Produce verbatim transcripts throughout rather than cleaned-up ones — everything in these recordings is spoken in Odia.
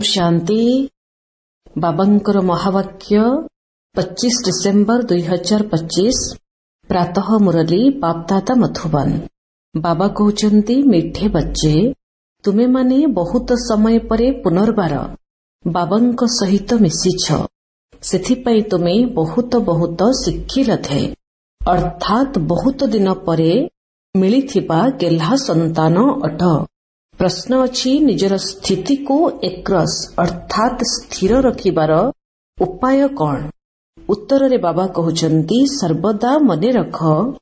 शांति। बाबांकर महावाक्य पच्चीस डिसेम्बर दुई हजार पच्चीस प्रातः मुरली बापदादा मधुबन। बाबा कहउचंती, मिठे बच्चे तुमे माने बहुत समय परे पुनर्बार बाबांक सहित मिशिछ, सेथिपाई तुमे बहुत बहुत शिखिल थे, अर्थात बहुत दिन परे मिलिथिबा गेल्हा संतान अट। प्रश्न अछि, निजर स्थिति को एकरस अर्थात स्थिर रखिबार उपाय कौन? उत्तर रे बाबा कहउचंती, सर्वदा मने रख,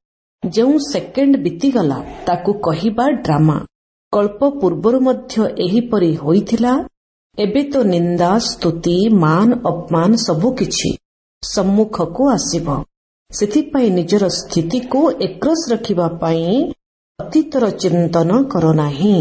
जेउ सेकेंड बीतीगला ताकू कहिबा ड्रामा। कल्प पूर्वरु मध्य एहिपरि होइथिला। एबे तो निंदा स्तुति मान अपमान सबु किछि सम्मुख को आसिब। सेथिपाई निजर स्थिति को एकरस रखिबा पाई अतीतर चिंतन करो नाही।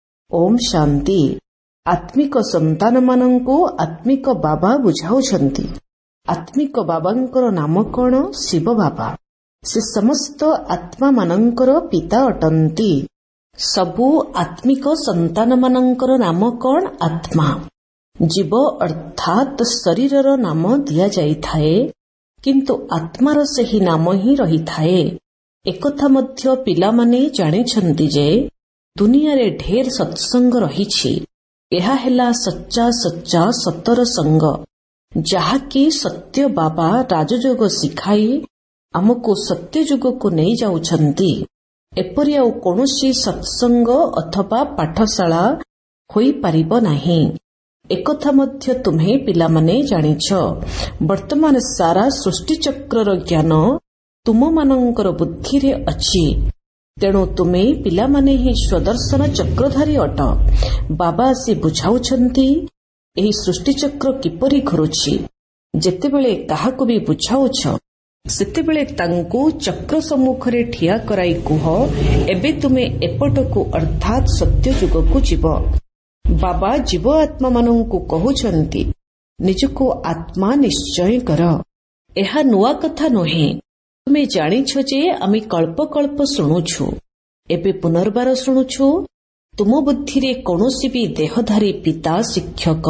ओम शांति। आत्मिक संतान मानंको आत्मिक बाबा बुझाउछंती। आत्मिक बाबांकर नाम कौन? शिव बाबा। से समस्त आत्मा मानंकर पिता अटंती। सबु आत्मिक संतान मानंकर नाम कौन? आत्मा। जीव अर्थात शरीरर नाम दिया जाइथाए, किंतु आत्मार सेही नाम ही रहिथाए। एकथा मध्य पिलामाने जानिछंती जे दुनिया रे ढेर सत्संग रहिछि। एहा हेला सच्चा सच्चा सतर संग, जाहाकि सत्य बाबा राजयोग शिखाई आमको सत्य जुग को नहीं जाउछंती। एपरि आउ कोनोसी सत्संग अथवा पाठशाला होई पारिबो नाही। एकथा मध्य तुम्हे पिलामाने जानिछ। वर्तमान सारा सृष्टि चक्रर ज्ञान तुम मानंकर बुद्धि रे अछि, तेणु तुमे पिलामाने ही स्वदर्शन चक्रधारी अट। बाबा आसी बुझाउछंती, एही सृष्टि चक्र किपरि घुरुछि। जेतेबेले काहाको भी बुझाउछ, सेतेबेले तांको चक्र सम्मुखरे ठिया कराई कुह, एबे तुमे एपटकु अर्थात सत्य जुगकु जीव। बाबा जीव आत्मा मानंकु कहउछंती, निजको आत्मा निश्चय कर। एहा नुआ कथा नोहे। तुमे जानिछ जे आमी कल्प कल्प शुणुछु, एबे पुनर्बार शुणुछु। तुम बुद्धि रे कोनोसी भी देहधारी पिता शिक्षक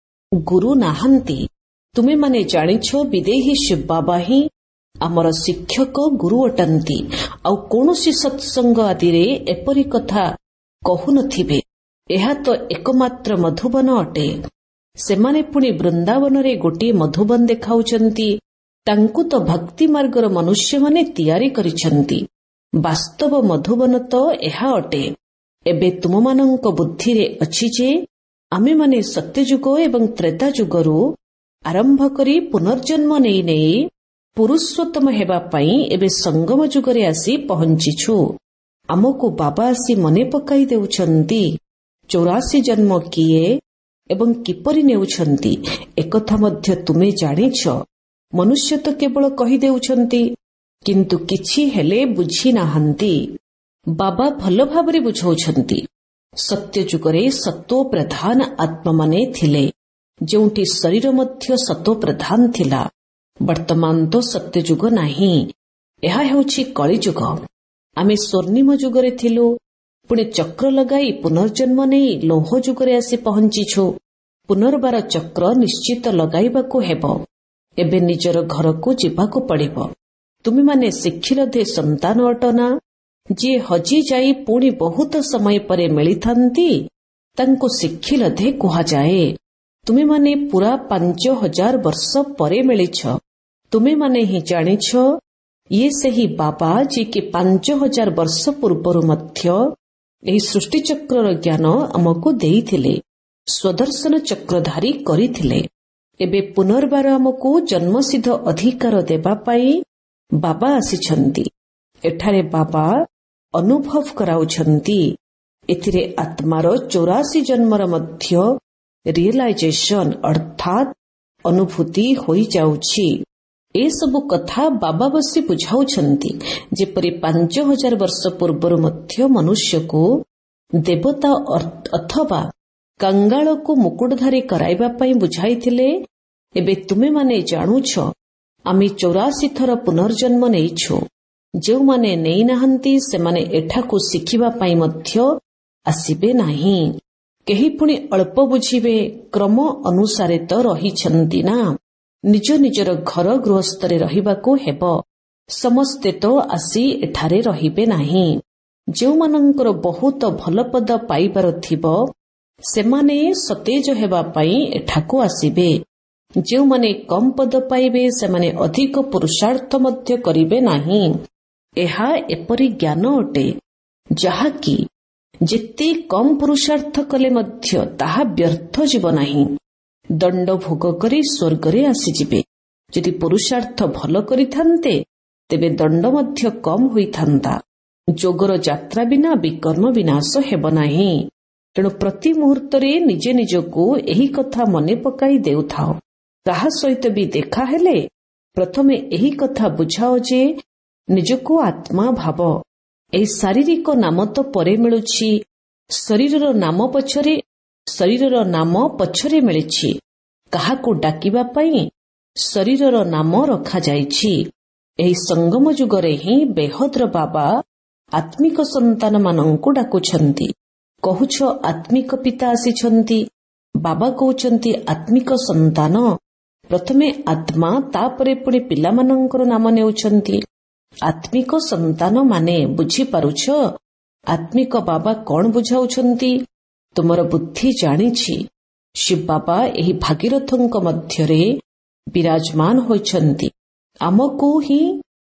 गुरु नाहांती। तुमे माने जानिछ विदेही शिव बाबा ही आमर शिक्षक गुरु अटंती। आउ कोनोसी सत्संग आदि रे एपरि कथा कहु नथिबे। एहा तो एकमात्र मधुबन अटे। सेमाने पुणी वृंदावन रे गोटे मधुबन देखाउछंती। तांकु तो भक्ति मार्गर मनुष्य माने तैयारी करिछंती। वास्तव मधुबन तो एहा अटे। एबे तुममानंक बुद्धि रे अछि जे आमे माने सत्ययुग एवं त्रेता युगरु आरंभ करी पुनर्जन्म नेई नेई पुरुषोत्तम हेबा पई एबे संगम युगरे आसी पहुंचिछु। आमको बाबा आसी मने पकाई देउछंती, चौरासी जन्म किए एवं किपरि नेउछंती एकथा मध्य तुमे जानिछ। मनुष्य तो केवल कही देउछंती, किंतु किछि हेले बुझी नाहांती। बाबा भल भाबरे बुझाउछंती। सत्य जुगरे सत्व प्रधान आत्मा माने थिले, जेउठी शरीर मध्य सत्व प्रधान थिला। वर्तमान तो सत्य जुग नाही। एहा हेउछि कଳି जुग। आमे स्वर्णिम जुगरे थिलु, पुणे चक्र लगाई पुनर्जन्म नेई लौह जुगरे आसी पहुंचिछु। पुनर्बार चक्र निश्चित लगाइबाकु हेबो। एबे निजर घरकु जिबाकु पड़िबो। तुमे माने शिक्षिलधे संतान अटना, जे हजी जाई पुणी बहुत समय परे मिलिथांती, तांको शिक्षिलधे कुहा जाए। तुमे माने पूरा पांच हजार वर्ष परे मिलिछ। तुमे माने ही जानिछ, ये सही बाबा जे के पांच हजार वर्ष पूर्वरु मध्य एही सृष्टि चक्रर ज्ञान आमको देइथिले, स्वदर्शन चक्रधारी करिथिले। एबे पुनर्बार आमको जन्मसिद्ध अधिकार देबा पाई बाबा आसिछंती। एठारे बाबा अनुभव कराउछंती। एथिरे आत्मार चौरासी जन्मर मध्य रियलाइजेशन अर्थात अनुभूति होई जाउछि। ए सबु कथा बाबा बसी बुझाउछंती। जेपरि पांच हजार वर्ष पूर्वरु मध्य मनुष्य को देवता अथवा कंगाल को मुकुटधारी कराइबा पाई बुझाइथिले, एबे तुमे माने जानुछ आमी चौरासी थर पुनर्जन्म नेइछु। जेउ माने नेई नाहंती सेमाने एठाकु शिखिबा पाई मध्य आसिबे नाही। କେହି ପୁଣି ଅଳ୍ପ ବୁଝିବେ, କ୍ରମ ଅନୁସାରେ ତ ରହିଛନ୍ତି ନା। ନିଜ ନିଜର ଘର ଗୃହସ୍ଥରେ ରହିବାକୁ ହେବ। ସମସ୍ତେ ତ ଆସି ଏଠାରେ ରହିବେ ନାହିଁ। ଯେଉଁମାନଙ୍କର ବହୁତ ଭଲ ପଦ ପାଇବାର ଥିବ ସେମାନେ ସତେଜ ହେବା ପାଇଁ ଏଠାକୁ ଆସିବେ। ଯେଉଁମାନେ କମ୍ ପଦ ପାଇବେ ସେମାନେ ଅଧିକ ପୁରୁଷାର୍ଥ ମଧ୍ୟ କରିବେ ନାହିଁ। ଏହା ଏପରି ଜ୍ଞାନ ଅଟେ ଯାହାକି ଯେତେ କମ୍ ପୁରୁଷାର୍ଥ କଲେ ମଧ୍ୟ ତାହା ବ୍ୟର୍ଥ ଯିବ ନାହିଁ। ଦଣ୍ଡ ଭୋଗ କରି ସ୍ୱର୍ଗରେ ଆସିଯିବେ। ଯଦି ପୁରୁଷାର୍ଥ ଭଲ କରିଥାନ୍ତେ ତେବେ ଦଣ୍ଡ ମଧ୍ୟ କମ୍ ହୋଇଥାନ୍ତା। ଯୋଗର ଯାତ୍ରା ବିନା ବିକର୍ମ ବିନାଶ ହେବ ନାହିଁ। ତେଣୁ ପ୍ରତି ମୁହୂର୍ତ୍ତରେ ନିଜେ ନିଜକୁ ଏହି କଥା ମନେ ପକାଇ ଦେଉଥାଅ। କାହା ସହିତ ବି ଦେଖା ହେଲେ ପ୍ରଥମେ ଏହି କଥା ବୁଝାଅ ଯେ ନିଜକୁ ଆତ୍ମା ଭାବ। ଏହି ଶାରୀରିକ ନାମ ତ ପରେ ମିଳୁଛି। ଶରୀରର ନାମ ପଛରେ ଶରୀରର ନାମ ପଛରେ ମିଳିଛି। କାହାକୁ ଡାକିବା ପାଇଁ ଶରୀରର ନାମ ରଖାଯାଇଛି। ଏହି ସଙ୍ଗମ ଯୁଗରେ ହିଁ ବେହଦ୍ର ବାବା ଆତ୍ମିକ ସନ୍ତାନମାନଙ୍କୁ ଡାକୁଛନ୍ତି। କହୁଛ ଆତ୍ମିକ ପିତା ଆସିଛନ୍ତି। ବାବା କହୁଛନ୍ତି ଆତ୍ମିକ ସନ୍ତାନ। ପ୍ରଥମେ ଆତ୍ମା, ତାପରେ ପୁଣି ପିଲାମାନଙ୍କର ନାମ ନେଉଛନ୍ତି। ଆତ୍ମିକ ସନ୍ତାନ ମାନେ ବୁଝିପାରୁଛ? ଆତ୍ମିକ ବାବା କଣ ବୁଝାଉଛନ୍ତି? ତୁମର ବୁଦ୍ଧି ଜାଣିଛି ଶିବ ବାବା ଏହି ଭାଗୀରଥଙ୍କ ମଧ୍ୟରେ ବିରାଜମାନ ହୋଇଛନ୍ତି। ଆମକୁ ହିଁ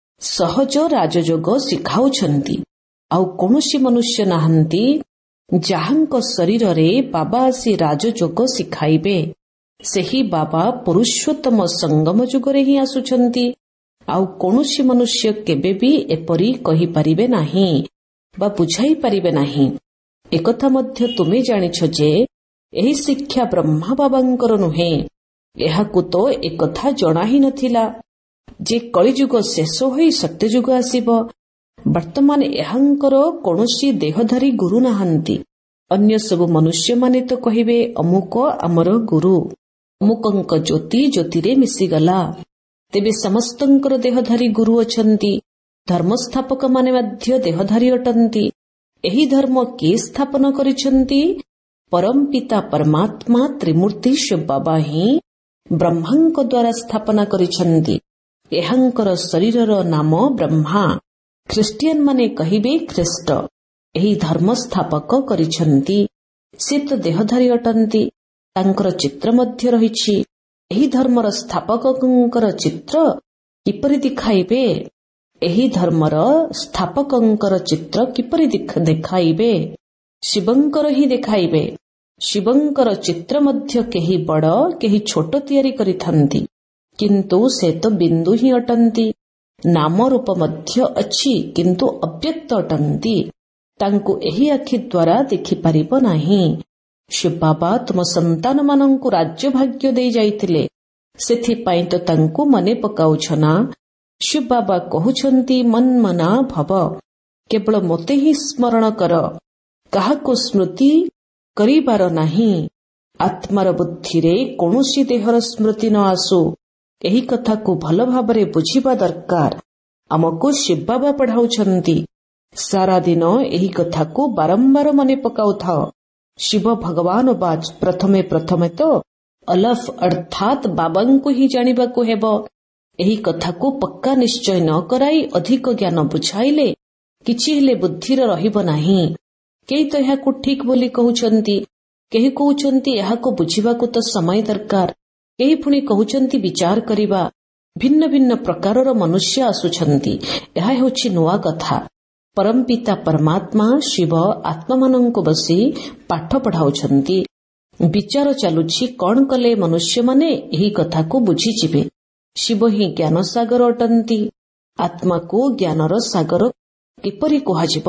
ସହଜ ରାଜଯୋଗ ଶିଖାଉଛନ୍ତି। ଆଉ କୌଣସି ମନୁଷ୍ୟ ନାହାନ୍ତି ଯାହାଙ୍କ ଶରୀରରେ ବାବା ଆସି ରାଜଯୋଗ ଶିଖାଇବେ। ସେହି ବାବା ପୁରୁଷୋତ୍ତମ ସଙ୍ଗମ ଯୁଗରେ ହିଁ ଆସୁଛନ୍ତି। ଆଉ କୌଣସି ମନୁଷ୍ୟ କେବେ ବି ଏପରି କହିପାରିବେ ନାହିଁ ବା ବୁଝାଇ ପାରିବେ ନାହିଁ। ଏକଥା ମଧ୍ୟ ତୁମେ ଜାଣିଛ ଯେ ଏହି ଶିକ୍ଷା ବ୍ରହ୍ମା ବାବାଙ୍କର ନୁହେଁ। ଏହାକୁ ତ ଏକଥା ଜଣା ହିଁ ନଥିଲା ଯେ କଳିଯୁଗ ଶେଷ ହୋଇ ସତ୍ୟଯୁଗ ଆସିବ। ବର୍ତ୍ତମାନ ଏହାଙ୍କର କୌଣସି ଦେହଧାରୀ ଗୁରୁ ନାହାନ୍ତି। ଅନ୍ୟ ସବୁ ମନୁଷ୍ୟମାନେ ତ କହିବେ ଅମୁକ ଆମର ଗୁରୁ, ଅମୁକଙ୍କ ଜ୍ୟୋତି ଜ୍ୟୋତିରେ ମିଶିଗଲା। ତେବେ ସମସ୍ତଙ୍କର ଦେହଧାରୀ ଗୁରୁ ଅଛନ୍ତି। ଧର୍ମସ୍ଥାପକମାନେ ମଧ୍ୟ ଦେହଧାରୀ ଅଟନ୍ତି। ଏହି ଧର୍ମ କିଏ ସ୍ଥାପନ କରିଛନ୍ତି? ପରମପିତା ପରମାତ୍ମା ତ୍ରିମୂର୍ତ୍ତି ଶିବ ବାବା ହିଁ ବ୍ରହ୍ମାଙ୍କ ଦ୍ୱାରା ସ୍ଥାପନା କରିଛନ୍ତି। ଏହାଙ୍କର ଶରୀରର ନାମ ବ୍ରହ୍ମା। ଖ୍ରୀଷ୍ଟିଆନ ମାନେ କହିବେ ଖ୍ରୀଷ୍ଟ। ଏହି ଧର୍ମ ସ୍ଥାପକ କରିଛନ୍ତି। ସେ ତ ଦେହଧାରୀ ଅଟନ୍ତି। ତାଙ୍କର ଚିତ୍ର ମଧ୍ୟ ରହିଛି। ଏହି ଧର୍ମର ସ୍ଥାପକଙ୍କର ଚିତ୍ର କିପରି ଦେଖାଇବେ? ଏହି ଧର୍ମର ସ୍ଥାପକଙ୍କର ଚିତ୍ର କିପରି ଦେଖାଇବେ? ଶିବଙ୍କର ହିଁ ଦେଖାଇବେ। ଶିବଙ୍କର ଚିତ୍ର ମଧ୍ୟ କେହି ବଡ଼ କେହି ଛୋଟ ତିଆରି କରିଥାନ୍ତି, କିନ୍ତୁ ସେ ତ ବିନ୍ଦୁ ହିଁ ଅଟନ୍ତି। ନାମ ରୂପ ମଧ୍ୟ ଅଛି କିନ୍ତୁ ଅବ୍ୟକ୍ତ ଅଟନ୍ତି। ତାଙ୍କୁ ଏହି ଆଖି ଦ୍ୱାରା ଦେଖିପାରିବ ନାହିଁ। ଶିବ ବାବା ତୁମ ସନ୍ତାନମାନଙ୍କୁ ରାଜ୍ୟ ଭାଗ୍ୟ ଦେଇ ଯାଇଥିଲେ, ସେଥିପାଇଁ ତ ତାଙ୍କୁ ମନେ ପକାଉଛ ନା? ଶିବ ବାବା କହୁଛନ୍ତି ମନ୍ମନା ଭବ, କେବଳ ମୋତେ ହିଁ ସ୍ମରଣ କର, କାହାକୁ ସ୍ମୃତି କରିବାର ନାହିଁ। ଆତ୍ମାର ବୁଦ୍ଧିରେ କୌଣସି ଦେହର ସ୍ମୃତି ନ ଆସୁ, ଏହି କଥାକୁ ଭଲ ଭାବରେ ବୁଝିବା ଦରକାର। ଆମକୁ ଶିବ ବାବା ପଢ଼ାଉଛନ୍ତି। ସାରା ଦିନ ଏହି କଥାକୁ ବାରମ୍ବାର ମନେ ପକାଉଥାଅ। ଶିବ ଭଗବାନ ବାଚ ପ୍ରଥମେ ପ୍ରଥମେ ତ ଅଲଫ ଅର୍ଥାତ୍ ବାବାଙ୍କୁ ହିଁ ଜାଣିବାକୁ ହେବ। ଏହି କଥାକୁ ପକ୍କା ନିଶ୍ଚୟ ନ କରାଇ ଅଧିକ ଜ୍ଞାନ ବୁଝାଇଲେ କିଛି ହେଲେ ବୁଦ୍ଧିର ରହିବ ନାହିଁ। କେହି ତ ଏହାକୁ ଠିକ୍ ବୋଲି କହୁଛନ୍ତି, କେହି କହୁଛନ୍ତି ଏହାକୁ ବୁଝିବାକୁ ତ ସମୟ ଦରକାର, କେହି ପୁଣି କହୁଛନ୍ତି ବିଚାର କରିବା। ଭିନ୍ନ ଭିନ୍ନ ପ୍ରକାରର ମନୁଷ୍ୟ ଆସୁଛନ୍ତି। ଏହା ହେଉଛି ନୂଆ କଥା। ପରମପିତା ପରମାତ୍ମା ଶିବ ଆତ୍ମାମାନଙ୍କୁ ବସି ପାଠ ପଢ଼ାଉଛନ୍ତି। ବିଚାର ଚାଲୁଛି କଣ କଲେ ମନୁଷ୍ୟମାନେ ଏହି କଥାକୁ ବୁଝିଯିବେ। ଶିବ ହିଁ ଜ୍ଞାନ ସାଗର ଅଟନ୍ତି। ଆତ୍ମାକୁ ଜ୍ଞାନର ସାଗର କିପରି କୁହାଯିବ?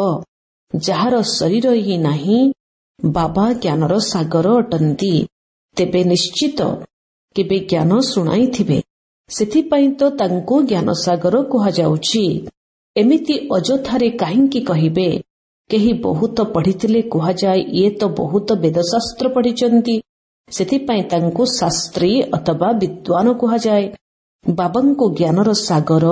ଯାହାର ଶରୀର ହିଁ ନାହିଁ ବାବା ଜ୍ଞାନର ସାଗର ଅଟନ୍ତି। ତେବେ ନିଶ୍ଚିତ କେବେ ଜ୍ଞାନ ଶୁଣାଇଥିବେ, ସେଥିପାଇଁ ତ ତାଙ୍କୁ ଜ୍ଞାନ ସାଗର କୁହାଯାଉଛି। ଏମିତି ଅଯଥାରେ କାହିଁକି କହିବେ? କେହି ବହୁତ ପଢ଼ିଥିଲେ କୁହାଯାଏ ଇଏ ତ ବହୁତ ବେଦଶାସ୍ତ୍ର ପଢ଼ିଛନ୍ତି, ସେଥିପାଇଁ ତାଙ୍କୁ ଶାସ୍ତ୍ରୀ ଅଥବା ବିଦ୍ୱାନ କୁହାଯାଏ। ବାବାଙ୍କୁ ଜ୍ଞାନର ସାଗର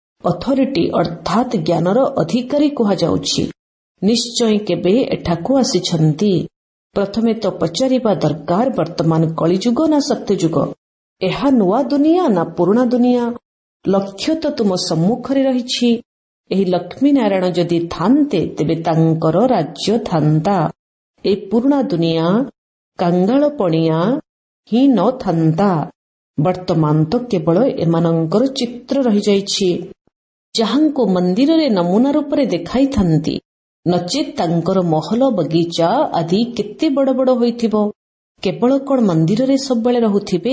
ଅଥରିଟି ଅର୍ଥାତ୍ ଜ୍ଞାନର ଅଧିକାରୀ କୁହାଯାଉଛି। ନିଶ୍ଚୟ କେବେ ଏଠାକୁ ଆସିଛନ୍ତି। ପ୍ରଥମେ ତ ପଚାରିବା ଦରକାର, ବର୍ତ୍ତମାନ କଳିଯୁଗ ନା ସତ୍ୟଯୁଗ? ଏହା ନୂଆ ଦୁନିଆ ନା ପୁରୁଣା ଦୁନିଆ? ଲକ୍ଷ୍ୟ ତ ତୁମ ସମ୍ମୁଖରେ ରହିଛି। ଏହି ଲକ୍ଷ୍ମୀ ନାରାୟଣ ଯଦି ଥାନ୍ତେ ତେବେ ତାଙ୍କର ରାଜ୍ୟ ଥାନ୍ତା। ଏ ପୁରୁଣା ଦୁନିଆ କାଙ୍ଗାଳ ପଣିଆ ହିଁ ନ ଥାନ୍ତା। ବର୍ତ୍ତମାନ ତ କେବଳ ଏମାନଙ୍କର ଚିତ୍ର ରହିଯାଇଛି, ଯାହାଙ୍କୁ ମନ୍ଦିରରେ ନମୁନା ରୂପରେ ଦେଖାଇଥାନ୍ତି। ନଚେତ୍ ତାଙ୍କର ମହଲ ବଗିଚା ଆଦି କେତେ ବଡ଼ ବଡ଼ ହୋଇଥିବ। କେବଳ କ'ଣ ମନ୍ଦିରରେ ସବୁବେଳେ ରହୁଥିବେ?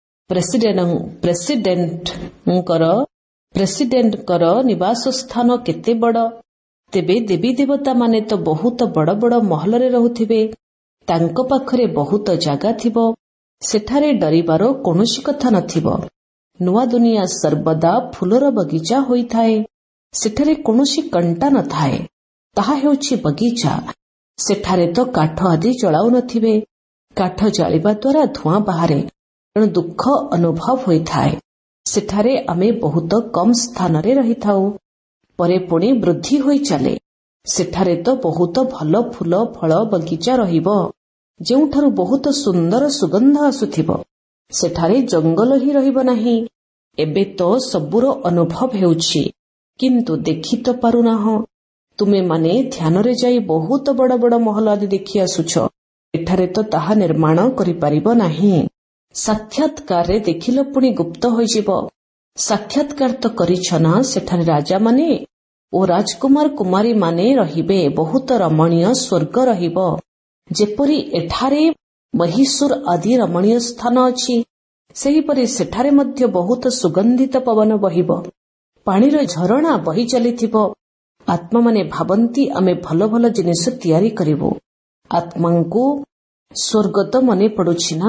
ପ୍ରେସିଡେଣ୍ଟଙ୍କର ପ୍ରେସିଡେଣ୍ଟଙ୍କର ନିବାସ ସ୍ଥାନ କେତେ ବଡ଼? ତେବେ ଦେବୀ ଦେବତାମାନେ ତ ବହୁତ ବଡ଼ ବଡ଼ ମହଲରେ ରହୁଥିବେ। ତାଙ୍କ ପାଖରେ ବହୁତ ଜାଗା ଥିବ। ସେଠାରେ ଡରିବାର କୌଣସି କଥା ନଥିବ। ନୂଆ ଦୁନିଆ ସର୍ବଦା ଫୁଲର ବଗିଚା ହୋଇଥାଏ। ସେଠାରେ କୌଣସି କଣ୍ଟା ନଥାଏ। ତାହା ହେଉଛି ବଗିଚା। ସେଠାରେ ତ କାଠ ଆଦି ଜଳାଉନଥିବେ। କାଠ ଜାଳିବା ଦ୍ୱାରା ଧୂଆଁ ବାହାରେ, ତେଣୁ ଦୁଃଖ ଅନୁଭବ ହୋଇଥାଏ। ସେଠାରେ ଆମେ ବହୁତ କମ୍ ସ୍ଥାନରେ ରହିଥାଉ, ପରେ ପୁଣି ବୃଦ୍ଧି ହୋଇ ଚାଲେ। ସେଠାରେ ତ ବହୁତ ଭଲ ଫୁଲ ଫଳ ବଗିଚା ରହିବ, ଯେଉଁଠାରୁ ବହୁତ ସୁନ୍ଦର ସୁଗନ୍ଧ ଆସୁଥିବ। ସେଠାରେ ଜଙ୍ଗଲ ହିଁ ରହିବ ନାହିଁ। ଏବେ ତ ସବୁର ଅନୁଭବ ହେଉଛି, କିନ୍ତୁ ଦେଖି ତ ପାରୁନାହଁ। ତୁମେମାନେ ଧ୍ୟାନରେ ଯାଇ ବହୁତ ବଡ଼ ବଡ଼ ମହଲ ଆଦି ଦେଖି ଆସୁଛ। ଏଠାରେ ତ ତାହା ନିର୍ମାଣ କରିପାରିବ ନାହିଁ। ସାକ୍ଷାତକାରରେ ଦେଖିଲ ପୁଣି ଗୁପ୍ତ ହୋଇଯିବ। ସାକ୍ଷାତକାର ତ କରିଛ ନା? ସେଠାରେ ରାଜାମାନେ ଓ ରାଜକୁମାର କୁମାରୀମାନେ ରହିବେ। ବହୁତ ରମଣୀୟ ସ୍ୱର୍ଗ ରହିବ। ଯେପରି ଏଠାରେ ମହୀଶୂର ଆଦି ରମଣୀୟ ସ୍ଥାନ ଅଛି, ସେହିପରି ସେଠାରେ ମଧ୍ୟ ବହୁତ ସୁଗନ୍ଧିତ ପବନ ବହିବ। ପାଣିର ଝରଣା ବହି ଚାଲିଥିବ। ଆତ୍ମାମାନେ ଭାବନ୍ତି ଆମେ ଭଲ ଭଲ ଜିନିଷ ତିଆରି କରିବୁ। ଆତ୍ମାଙ୍କୁ ସ୍ୱର୍ଗ ତ ମନେ ପଡୁଛି ନା?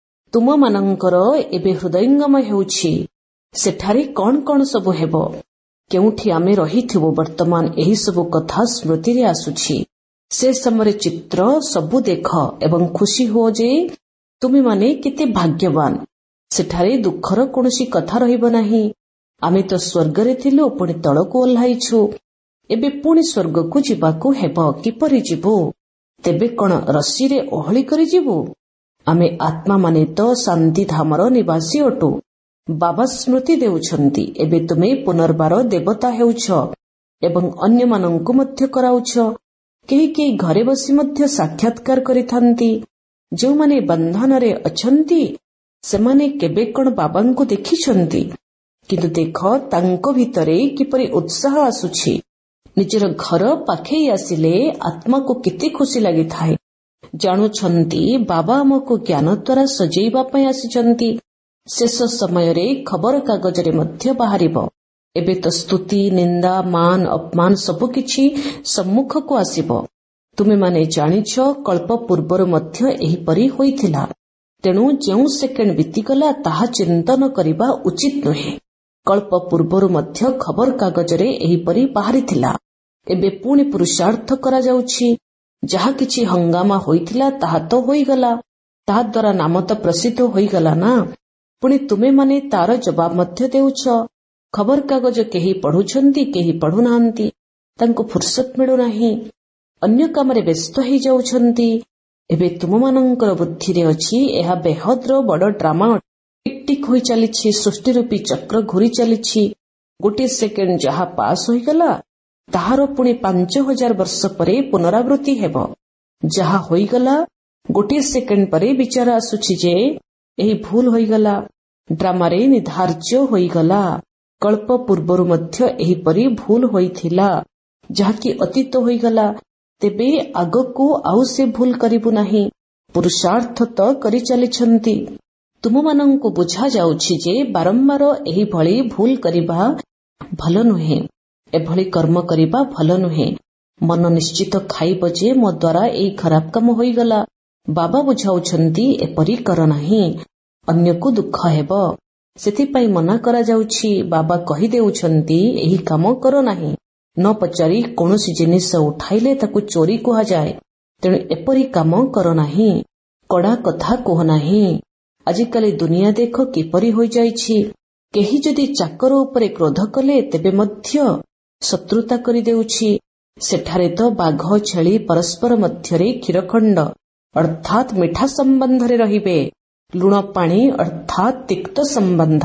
ତୁମମାନଙ୍କର ଏବେ ହୃଦୟଙ୍ଗମ ହେଉଛି। ସେଠାରେ କ'ଣ କ'ଣ ସବୁ ହେବ? କେଉଁଠି ଆମେ ରହିଥିବୁ? ବର୍ତ୍ତମାନ ଏହି ସବୁ କଥା ସ୍ମୃତିରେ ଆସୁଛି। ସେ ସମୟରେ ଚିତ୍ର ସବୁ ଦେଖ ଏବଂ ଖୁସି ହୁଅ ଯେ ତୁମେମାନେ କେତେ ଭାଗ୍ୟବାନ। ସେଠାରେ ଦୁଃଖର କୌଣସି କଥା ରହିବ ନାହିଁ। ଆମେ ତ ସ୍ୱର୍ଗରେ ଥିଲୁ, ପୁଣି ତଳକୁ ଓହ୍ଲାଇଛୁ। ଏବେ ପୁଣି ସ୍ୱର୍ଗକୁ ଯିବାକୁ ହେବ। କିପରି ଯିବୁ? ତେବେ କ'ଣ ରସିରେ ଓହଳି କରି ଯିବୁ? ଆମେ ଆତ୍ମାମାନେ ତ ଶାନ୍ତିଧାମର ନିବାସୀ ଅଟୁ। ବାବା ସ୍ମୃତି ଦେଉଛନ୍ତି, ଏବେ ତୁମେ ପୁନର୍ବାର ଦେବତା ହେଉଛ ଏବଂ ଅନ୍ୟମାନଙ୍କୁ ମଧ୍ୟ କରାଉଛ। କେହି କେହି ଘରେ ବସି ମଧ୍ୟ ସାକ୍ଷାତକାର କରିଥାନ୍ତି। ଯେଉଁମାନେ ବନ୍ଧନରେ ଅଛନ୍ତି ସେମାନେ କେବେ କ'ଣ ବାବାଙ୍କୁ ଦେଖିଛନ୍ତି? କିନ୍ତୁ ଦେଖ ତାଙ୍କ ଭିତରେ କିପରି ଉତ୍ସାହ ଆସୁଛି। ନିଜର ଘର ପାଖେଇ ଆସିଲେ ଆତ୍ମାକୁ କେତେ ଖୁସି ଲାଗିଥାଏ। ଜାଣୁଛନ୍ତି ବାବା ଆମକୁ ଜ୍ଞାନ ଦ୍ୱାରା ସଜେଇବା ପାଇଁ ଆସିଛନ୍ତି। ଶେଷ ସମୟରେ ଖବରକାଗଜରେ ମଧ୍ୟ ବାହାରିବ। ଏବେ ତ ସ୍ତୁତି, ନିନ୍ଦା, ମାନ, ଅପମାନ ସବୁକିଛି ସମ୍ମୁଖକୁ ଆସିବ। ତୁମେମାନେ ଜାଣିଛ କଳ୍ପ ପୂର୍ବରୁ ମଧ୍ୟ ଏହିପରି ହୋଇଥିଲା। ତେଣୁ ଯେଉଁ ସେକେଣ୍ଡ ବିତିଗଲା ତାହା ଚିନ୍ତନ କରିବା ଉଚିତ ନୁହେଁ। କଳ୍ପ ପୂର୍ବରୁ ମଧ୍ୟ ଖବରକାଗଜରେ ଏହିପରି ବାହାରିଥିଲା। ଏବେ ପୁଣି ପୁରୁଷାର୍ଥ କରାଯାଉଛି। ଯାହା କିଛି ହଙ୍ଗାମା ହୋଇଥିଲା ତାହା ତ ହୋଇଗଲା। ତାହାଦ୍ୱାରା ନାମ ତ ପ୍ରସିଦ୍ଧ ହୋଇଗଲା ନା। ପୁଣି ତୁମେମାନେ ତାର ଜବାବ ମଧ୍ୟ ଦେଉଛ। ଖବରକାଗଜ କେହି ପଢୁଛନ୍ତି, କେହି ପଢୁନାହାନ୍ତି। ତାଙ୍କୁ ଫୁର୍ସତ ମିଳୁନାହିଁ, ଅନ୍ୟ କାମରେ ବ୍ୟସ୍ତ ହୋଇଯାଉଛନ୍ତି। ଏବେ ତୁମମାନଙ୍କର ବୁଦ୍ଧିରେ ଅଛି ଏହା ବେହଦର ବଡ଼ ଡ୍ରାମା। ଟିକ୍ ଟିକ୍ ହୋଇ ଚାଲିଛି। ସୃଷ୍ଟିରୂପୀ ଚକ୍ର ଘୂରି ଚାଲିଛି। ଗୋଟିଏ ସେକେଣ୍ଡ ଯାହା ପାସ୍ ହୋଇଗଲା ତାହାର ପୁଣି ପାଞ୍ଚ ହଜାର ବର୍ଷ ପରେ ପୁନରାବୃତ୍ତି ହେବ। ଯାହା ହୋଇଗଲା ଗୋଟିଏ ସେକେଣ୍ଡ ପରେ ବିଚାର ଆସୁଛି ଯେ ଏହି ଭୁଲ ହୋଇଗଲା। ଡ୍ରାମାରେ ନିର୍ଦ୍ଧାର୍ଯ୍ୟ ହୋଇଗଲା। କଳ୍ପ ପୂର୍ବରୁ ମଧ୍ୟ ଏହିପରି ଭୁଲ ହୋଇଥିଲା, ଯାହାକି ଅତୀତ ହୋଇଗଲା। ତେବେ ଆଗକୁ ଆଉ ସେ ଭୁଲ କରିବୁ ନାହିଁ। ପୁରୁଷାର୍ଥ ତ କରିଚାଲିଛନ୍ତି। ତୁମମାନଙ୍କୁ ବୁଝାଯାଉଛି ଯେ ବାରମ୍ବାର ଏହିଭଳି ଭୁଲ କରିବା ଭଲ ନୁହେଁ। ଏଭଳି କର୍ମ କରିବା ଭଲ ନୁହେଁ। ମନ ନିଶ୍ଚିତ ଖାଇବ ଯେ ମୋ ଦ୍ୱାରା ଏହି ଖରାପ କାମ ହୋଇଗଲା। ବାବା ବୁଝାଉଛନ୍ତି ଏପରି କର ନାହିଁ, ଅନ୍ୟକୁ ଦୁଃଖ ହେବ। ସେଥିପାଇଁ ମନା କରାଯାଉଛି। ବାବା କହିଦେଉଛନ୍ତି ଏହି କାମ କର ନାହିଁ। ନ ପଚାରି କୌଣସି ଜିନିଷ ଉଠାଇଲେ ତାକୁ ଚୋରି କୁହାଯାଏ। ତେଣୁ ଏପରି କାମ କର ନାହିଁ। କଡ଼ା କଥା କୁହ ନାହିଁ। ଆଜିକାଲି ଦୁନିଆ ଦେଖ କିପରି ହୋଇଯାଇଛି। କେହି ଯଦି ଚାକର ଉପରେ କ୍ରୋଧ କଲେ ତେବେ ମଧ୍ୟ ଶତ୍ରୁତା କରିଦେଉଛି। ସେଠାରେ ତ ବାଘ ଛେଳି ପରସ୍ପର ମଧ୍ୟରେ କ୍ଷୀରଖଣ୍ଡ ଅର୍ଥାତ୍ ମିଠା ସମ୍ବନ୍ଧରେ ରହିବେ। ଲୁଣ ପାଣି ଅର୍ଥାତ୍ ତିକ୍ତ ସମ୍ବନ୍ଧ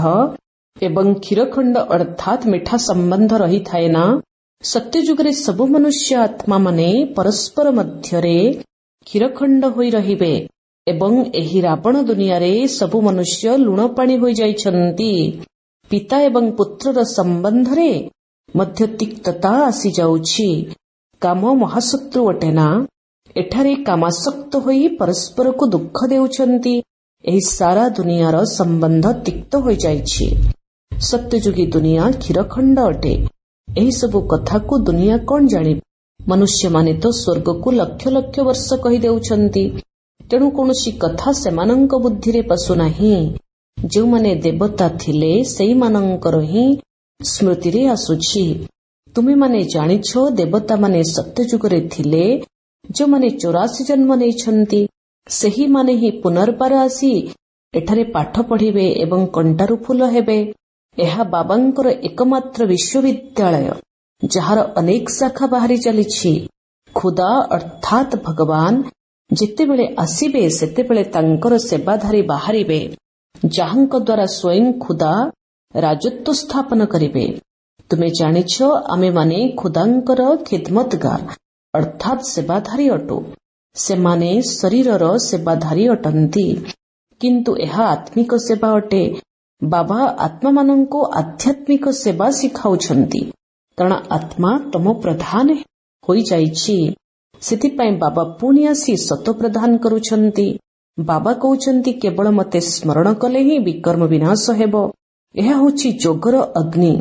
ଏବଂ କ୍ଷୀରଖଣ୍ଡ ଅର୍ଥାତ୍ ମିଠା ସମ୍ବନ୍ଧ ରହିଥାଏ ନା। ସତ୍ୟଯୁଗରେ ସବୁ ମନୁଷ୍ୟ ଆତ୍ମାମାନେ ପରସ୍ପର ମଧ୍ୟରେ କ୍ଷୀରଖଣ୍ଡ ହୋଇ ରହିବେ ଏବଂ ଏହି ରାବଣ ଦୁନିଆରେ ସବୁ ମନୁଷ୍ୟ ଲୁଣ ପାଣି ହୋଇଯାଇଛନ୍ତି। ପିତା ଏବଂ ପୁତ୍ରର ସମ୍ବନ୍ଧରେ ମଧ୍ୟ ତିକ୍ତତା ଆସିଯାଉଛି। କାମ ମହାଶତ୍ରୁ ଅଟେ ନା। ଏଠାରେ କାମାସକ୍ତ ହୋଇ ପରସ୍ପରକୁ ଦୁଃଖ ଦେଉଛନ୍ତି। ଏହି ସାରା ଦୁନିଆର ସମ୍ବନ୍ଧ ତିକ୍ତ ହୋଇଯାଇଛି। ସତ୍ୟଯୁଗୀ ଦୁନିଆ କ୍ଷୀରଖଣ୍ଡ ଅଟେ। ଏହିସବୁ କଥାକୁ ଦୁନିଆ କଣ ଜାଣିବ? ମନୁଷ୍ୟମାନେ ତ ସ୍ୱର୍ଗକୁ ଲକ୍ଷ ଲକ୍ଷ ବର୍ଷ କହିଦେଉଛନ୍ତି। ତେଣୁ କୌଣସି କଥା ସେମାନଙ୍କ ବୁଦ୍ଧିରେ ପଶୁନାହିଁ। ଯେଉଁମାନେ ଦେବତା ଥିଲେ ସେଇମାନଙ୍କର ହିଁ ସ୍ମୃତିରେ ଆସୁଛି। ତୁମେମାନେ ଜାଣିଛ ଦେବତାମାନେ ସତ୍ୟଯୁଗରେ ଥିଲେ। ଯେଉଁମାନେ ଚୌରାଶୀ ଜନ୍ମ ନେଇଛନ୍ତି ସେହିମାନେ ହିଁ ପୁନର୍ବାର ଆସି ଏଠାରେ ପାଠ ପଢ଼ିବେ ଏବଂ କଣ୍ଟାରୁ ଫୁଲ ହେବେ। ଏହା ବାବାଙ୍କର ଏକମାତ୍ର ବିଶ୍ୱବିଦ୍ୟାଳୟ, ଯାହାର ଅନେକ ଶାଖା ବାହାରି ଚାଲିଛି। ଖୁଦା ଅର୍ଥାତ୍ ଭଗବାନ ଯେତେବେଳେ ଆସିବେ ସେତେବେଳେ ତାଙ୍କର ସେବାଧାରୀ ବାହାରିବେ, ଯାହାଙ୍କ ଦ୍ୱାରା ସ୍ୱୟଂ ଖୁଦା ରାଜତ୍ୱ ସ୍ଥାପନ କରିବେ। ତୁମେ ଜାଣିଛ ଆମେମାନେ ଖୁଦାଙ୍କର ଖିଦମତଗାର ଅର୍ଥାତ୍ ସେବାଧାରୀ ଅଟୁ। ସେମାନେ ଶରୀରର ସେବାଧାରୀ ଅଟନ୍ତି, କିନ୍ତୁ ଏହା ଆତ୍ମିକ ସେବା ଅଟେ। ବାବା ଆତ୍ମାମାନଙ୍କୁ ଆଧ୍ୟାତ୍ମିକ ସେବା ଶିଖାଉଛନ୍ତି, କାରଣ ଆତ୍ମା ତମ ପ୍ରଧାନ ହୋଇଯାଇଛି। ସେଥିପାଇଁ ବାବା ପୁଣି ଆସି ସତ ପ୍ରଦାନ କରୁଛନ୍ତି। ବାବା କହୁଛନ୍ତି କେବଳ ମୋତେ ସ୍ମରଣ କଲେ ହିଁ ବିକର୍ମ ବିନାଶ ହେବ। ଏହା ହେଉଛି ଯୋଗର ଅଗ୍ନି।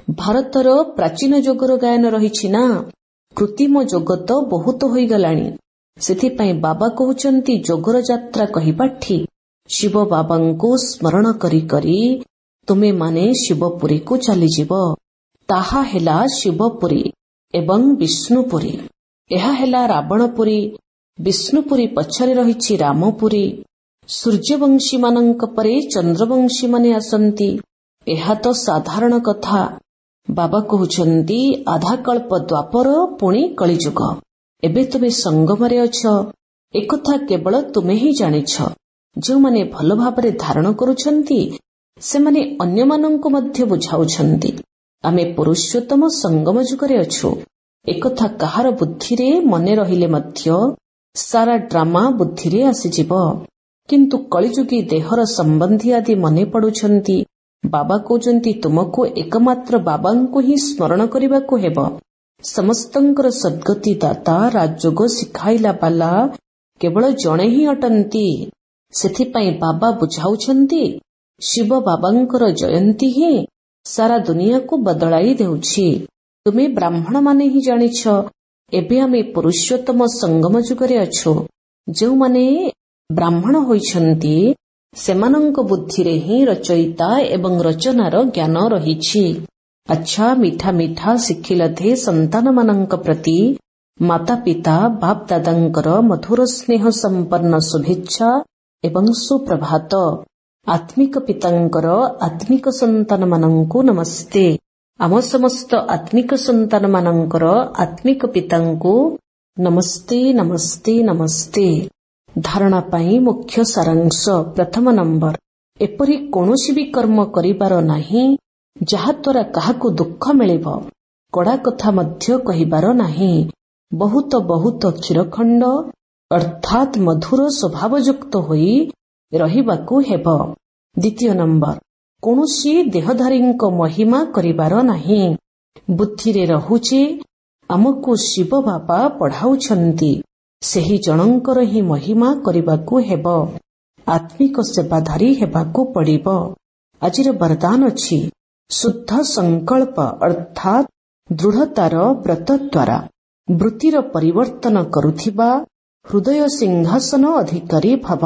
ଭାରତର ପ୍ରାଚୀନ ଯୋଗର ଗାୟନ ରହିଛି ନା। କୃତ୍ରିମ ଯୋଗ ତ ବହୁତ ହୋଇଗଲାଣି। ସେଥିପାଇଁ ବାବା କହୁଛନ୍ତି ଯୋଗର ଯାତ୍ରା କହିବା ଠିକ୍। ଶିବ ବାବାଙ୍କୁ ସ୍ମରଣ କରି କରି ତୁମେମାନେ ଶିବପୁରୀକୁ ଚାଲିଯିବ। ତାହା ହେଲା ଶିବପୁରୀ ଏବଂ ବିଷ୍ଣୁପୁରୀ। ଏହା ହେଲା ରାବଣପୁରୀ। ବିଷ୍ଣୁପୁରୀ ପଛରେ ରହିଛି ରାମପୁରୀ। ସୂର୍ଯ୍ୟବଂଶୀମାନଙ୍କ ପରେ ଚନ୍ଦ୍ରବଂଶୀମାନେ ଆସନ୍ତି। ଏହା ତ ସାଧାରଣ କଥା। ବାବା କହୁଛନ୍ତି ଆଧାକଳ୍ପ ଦ୍ୱାପର ପୁଣି କଳିଯୁଗ। ଏବେ ତୁମେ ସଙ୍ଗମରେ ଅଛ। ଏକଥା କେବଳ ତୁମେ ହିଁ ଜାଣିଛ। ଯେଉଁମାନେ ଭଲ ଭାବରେ ଧାରଣ କରୁଛନ୍ତି ସେମାନେ ଅନ୍ୟମାନଙ୍କୁ ମଧ୍ୟ ବୁଝାଉଛନ୍ତି। ଆମେ ପୁରୁଷୋତ୍ତମ ସଙ୍ଗମ ଯୁଗରେ ଅଛୁ। ଏକଥା କାହାର ବୁଦ୍ଧିରେ ମନେ ରହିଲେ ମଧ୍ୟ ସାରା ଡ୍ରାମା ବୁଦ୍ଧିରେ ଆସିଯିବ। କିନ୍ତୁ କଳିଯୁଗୀ ଦେହର ସମ୍ବନ୍ଧୀ ଆଦି ମନେ ପଡୁଛନ୍ତି। ବାବା କହୁଛନ୍ତି ତୁମକୁ ଏକମାତ୍ର ବାବାଙ୍କୁ ହିଁ ସ୍ମରଣ କରିବାକୁ ହେବ। ସମସ୍ତଙ୍କର ସଦ୍ଗତି ଦାତା ରାଜଯୋଗ ଶିଖାଇଲା ବାଲା କେବଳ ଜଣେ ହିଁ ଅଟନ୍ତି। ସେଥିପାଇଁ ବାବା ବୁଝାଉଛନ୍ତି ଶିବ ବାବାଙ୍କର ଜୟନ୍ତୀ ହିଁ ସାରା ଦୁନିଆକୁ ବଦଳାଇ ଦେଉଛି। ତୁମେ ବ୍ରାହ୍ମଣମାନେ ହିଁ ଜାଣିଛ ଏବେ ଆମେ ପୁରୁଷୋତ୍ତମ ସଙ୍ଗମ ଯୁଗରେ ଅଛୁ। ଯେଉଁମାନେ ବ୍ରାହ୍ମଣ ହୋଇଛନ୍ତି ସେମାନଙ୍କ ବୁଦ୍ଧିରେ ହିଁ ରଚୟିତା ଏବଂ ରଚନାର ଜ୍ଞାନ ରହିଛି। ଆଚ୍ଛା, ମିଠା ମିଠା ଶିଖିଲଧେ ସନ୍ତାନମାନଙ୍କ ପ୍ରତି ମାତା ପିତା ବାପ ଦାଦାଙ୍କର ମଧୁର ସ୍ନେହ ସମ୍ପନ୍ନ ଶୁଭେଚ୍ଛା ଏବଂ ସୁପ୍ରଭାତ। ଆତ୍ମିକ ପିତାଙ୍କର ଆତ୍ମିକ ସନ୍ତାନମାନଙ୍କୁ ନମସ୍ତେ। ଆମ ସମସ୍ତ ଆତ୍ମିକ ସନ୍ତାନମାନଙ୍କର ଆତ୍ମିକ ପିତାଙ୍କୁ ନମସ୍ତେ ନମସ୍ତେ ନମସ୍ତେ। ଧାରଣା ପାଇଁ ମୁଖ୍ୟ ସାରାଂଶ। ପ୍ରଥମ ନମ୍ବର, ଏପରି କୌଣସି ବି କର୍ମ କରିବାର ନାହିଁ ଯାହାଦ୍ୱାରା କାହାକୁ ଦୁଃଖ ମିଳିବ। କଡ଼ା କଥା ମଧ୍ୟ କହିବାର ନାହିଁ। ବହୁତ ବହୁତ କ୍ଷୀରଖଣ୍ଡ ଅର୍ଥାତ୍ ମଧୁର ସ୍ୱଭାବଯୁକ୍ତ ହୋଇ ରହିବାକୁ ହେବ। ଦ୍ୱିତୀୟ ନମ୍ବର, କୌଣସି ଦେହଧାରୀଙ୍କ ମହିମା କରିବାର ନାହିଁ। ବୁଦ୍ଧିରେ ରହୁଛି ଆମକୁ ଶିବ ବାବା ପଢ଼ାଉଛନ୍ତି, ସେହି ଜଣଙ୍କର ହିଁ ମହିମା କରିବାକୁ ହେବ। ଆତ୍ମିକ ସେବାଧାରୀ ହେବାକୁ ପଡ଼ିବ। ଆଜିର ବରଦାନ ଅଛି ଶୁଦ୍ଧ ସଂକଳ୍ପ ଅର୍ଥାତ୍ ଦୃଢ଼ତାର ବ୍ରତ ଦ୍ୱାରା ବୃତ୍ତିର ପରିବର୍ତ୍ତନ କରୁଥିବା ହୃଦୟ ସିଂହାସନ ଅଧିକାରୀ ଭାବ।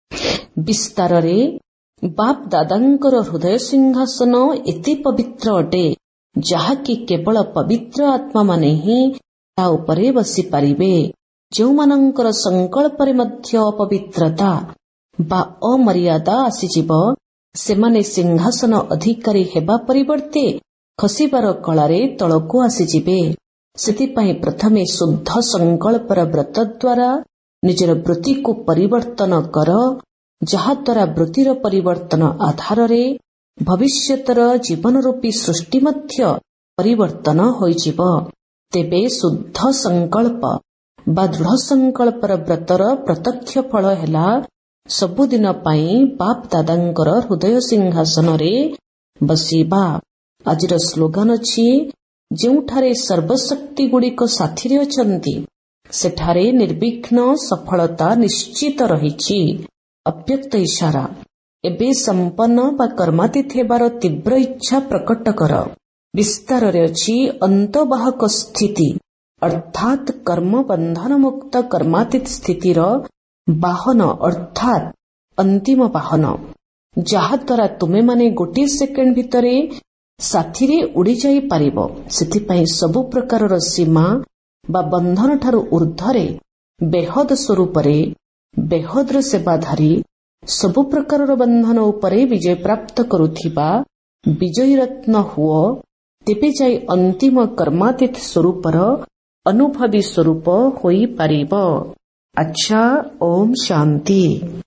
ବିସ୍ତାରରେ ବାପ ଦାଦାଙ୍କର ହୃଦୟ ସିଂହାସନ ଏତେ ପବିତ୍ର ଅଟେ ଯାହାକି କେବଳ ପବିତ୍ର ଆତ୍ମାମାନେ ହିଁ ତା ଉପରେ ବସିପାରିବେ। ଯେଉଁମାନଙ୍କର ସଂକଳ୍ପରେ ମଧ୍ୟ ଅପବିତ୍ରତା ବା ଅମର୍ଯ୍ୟାଦା ଆସିଯିବ ସେମାନେ ସିଂହାସନ ଅଧିକାରୀ ହେବା ପରିବର୍ତ୍ତେ ଖସିବାର କଳାରେ ତଳକୁ ଆସିଯିବେ। ସେଥିପାଇଁ ପ୍ରଥମେ ଶୁଦ୍ଧ ସଂକଳ୍ପର ବ୍ରତ ଦ୍ୱାରା ନିଜର ବୃତ୍ତିକୁ ପରିବର୍ତ୍ତନ କର, ଯାହାଦ୍ୱାରା ବୃତ୍ତିର ପରିବର୍ତ୍ତନ ଆଧାରରେ ଭବିଷ୍ୟତର ଜୀବନରୂପୀ ସୃଷ୍ଟି ମଧ୍ୟ ପରିବର୍ତ୍ତନ ହୋଇଯିବ। ତେବେ ଶୁଦ୍ଧ ସଂକଳ୍ପ ବା ଦୃଢ଼ ସଂକଳ୍ପର ବ୍ରତର ପ୍ରତ୍ୟକ୍ଷ ଫଳ ହେଲା ସବୁଦିନ ପାଇଁ ବାପ୍ ଦାଦାଙ୍କର ହୃଦୟ ସିଂହାସନରେ ବସିବା। ଆଜିର ସ୍ଲୋଗାନ ଅଛି, ଯେଉଁଠାରେ ସର୍ବଶକ୍ତିଗୁଡ଼ିକ ସାଥିରେ ଅଛନ୍ତି ସେଠାରେ ନିର୍ବିଘ୍ନ ସଫଳତା ନିଶ୍ଚିତ ରହିଛି। ଅବ୍ୟକ୍ତ ଇଶାରା। ଏବେ ସମ୍ପନ୍ନ ବା କର୍ମାତୀତ ହେବାର ତୀବ୍ର ଇଚ୍ଛା ପ୍ରକଟ କର। ବିସ୍ତାରରେ ଅଛି ଅନ୍ତବାହକ ସ୍ଥିତି, ଅର୍ଥାତ୍ କର୍ମ ବନ୍ଧନ ମୁକ୍ତ କର୍ମାତୀତ ସ୍ଥିତିର ବାହନ ଅର୍ଥାତ୍ ଅନ୍ତିମ ବାହନ, ଯାହାଦ୍ୱାରା ତୁମେମାନେ ଗୋଟିଏ ସେକେଣ୍ଡ ଭିତରେ ସାଥିରେ ଉଡ଼ିଯାଇପାରିବ। ସେଥିପାଇଁ ସବୁ ପ୍ରକାରର ସୀମା ବା ବନ୍ଧନଠାରୁ ଉର୍ଦ୍ଧ୍ୱରେ ବେହଦ ସ୍ୱରୂପରେ ବେହଦର ସେବାଧାରୀ, ସବୁ ପ୍ରକାରର ବନ୍ଧନ ଉପରେ ବିଜୟ ପ୍ରାପ୍ତ କରୁଥିବା ବିଜୟୀ ରତ୍ନ ହୁଅ। ତେବେ ଯାଇ ଅନ୍ତିମ କର୍ମାତୀତ ସ୍ୱରୂପର ଅନୁଭବୀ ସ୍ୱରୂପ ହୋଇପାରିବ। ଆଚ୍ଛା, ଓମ୍ ଶାନ୍ତି।